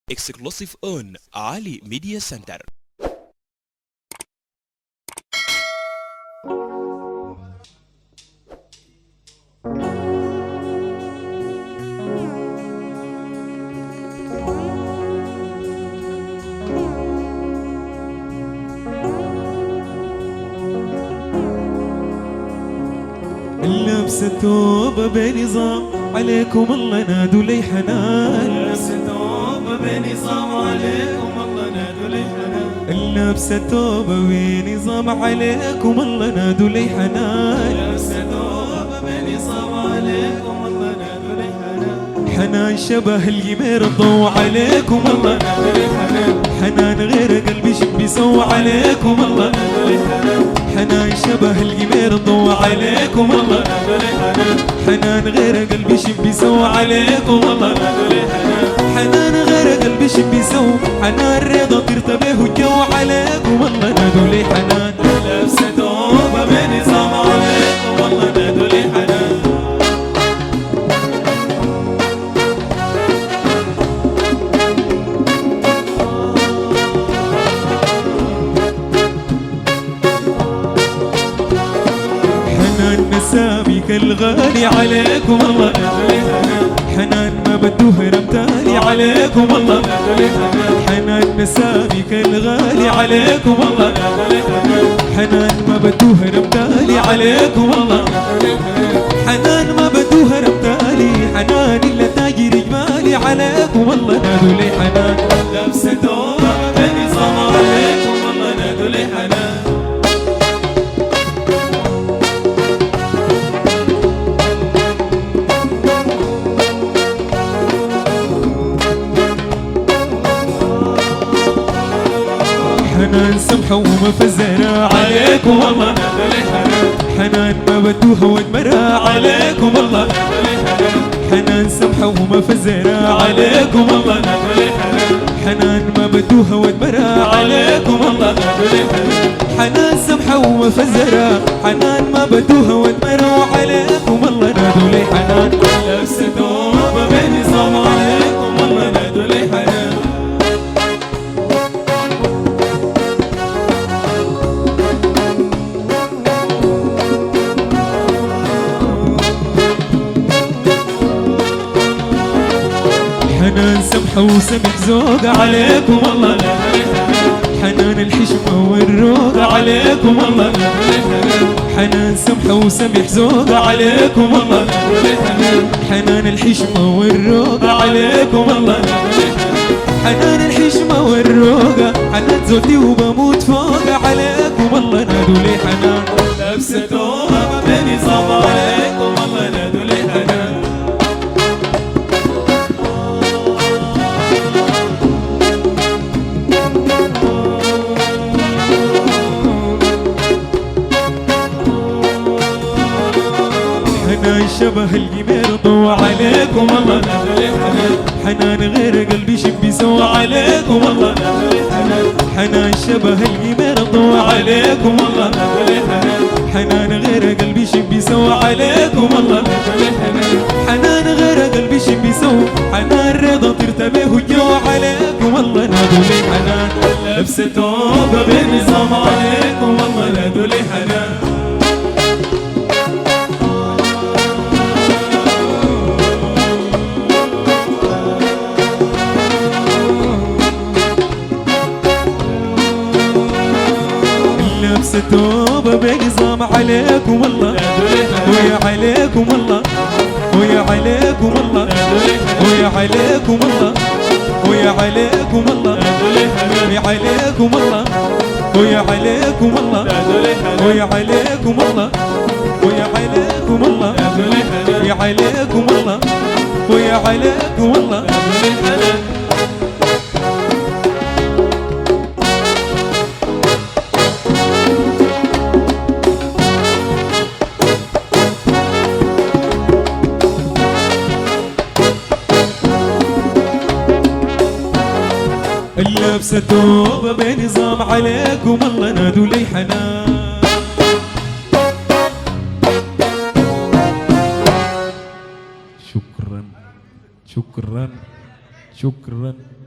Exclusive on Ali Media Center. لابسة توبة بنظام عليكم الله نادوا لي حنان. لابسة توبة بنظام عليكم الله نادوا لي حنان. لابسة توبة بنظام عليكم الله نادوا لي حنان. لابسة توبة بنظام عليكم الله نادوا لي حنان. حنان شبه القمر الضوء عليكم الله نادوا لي حنان. حنان غير قلبي شب يسوى عليكم الله نادوا لي حنان. حنان شبه القمر الضوء عليكم الله نادوا لي حنان. حنان غير قلبي شب يسوى عليكم الله نادوا لي حنان. حنان غير قلبي شب يسوى حنان رضا طرت به الجو عليكم الله نادوا لي حنان. لابسة توبة بنظام عليكم الله نادوا لي حنان. نساميك الغالي عليكم الله نادوا لي حنان. حنان ما بدوه رمتالي عليكم الله نادوا لي حنان. حنان نساميك الغالي عليكم الله نادوا لي حنان. حنان ما بدوه رمتالي عليكم الله نادوا لي حنان. حنان ما بدوه رمتالي حنان إلا تاجر إجمالي عليكم الله نادوا لي حنان. لابسة توبة بنظام عليكم الله نادوا لي حنان. حنان سمحة ومفزرة عليكم الله نادوا لي حنان. حنان ما بدوها ودمرة عليكم الله نادوا لي حنان. حنان سمحة ومفزرة عليكم الله نادوا لي حنان. حنان ما بدوها ودمرة عليكم الله نادوا لي حنان. حنان سمحة ومفزرة حنان ما بدوها ودمرة عليكم الله نادوا لي حنان. لابسة توبة بنظام عليكم الله نادوا لي حنان. حنان سمحة وسمح زوق عليكم الله نادوا لي حنان. حنان الحشمة والروق عليكم الله نادوا لي حنان. حنان سمحة وسمح زوق عليكم الله نادوا لي حنان. حنان الحشمة والروق عليكم الله نادوا لي حنان. حنان الحشمة والروقة حنان زوجتي وبموت فوق عليكم الله نادوا لي حنان. لابسة توبة بنظام عليكم الله نادوا لي حنان. حنان شبه القمر ضوء عليكم الله نادوا لي حنان. حنان غير قلبي شب يسوى عليكم الله نادوا لي حنان. حنان شبه القمر ضوء عليكم الله نادوا لي حنان. حنان غير قلبي شب يسوى عليكم الله نادوا لي حنان. حنان غير قلبي شب يسوى حنان رضا طرت به الجو عليكم الله نادوا لي حنان. لابسة توبة بنظام عليكم الله نادوا لي حنان. لابسة توبة بنظام عليكم الله نادوا لي حنان. ويا عليكم الله ويا عليكم الله نادوا لي حنان. ويا عليكم الله ويا عليكم الله نادوا لي حنان. ويا عليكم الله ويا عليكم الله نادوا لي حنان. ويا عليكم الله ويا عليكم الله نادوا لي حنان. ويا عليكم الله ويا عليكم الله. نادوا لي حنان. اللبسة توبة بنظام عليكم الله نادوا لي حنان. شكرا شكرا شكرا.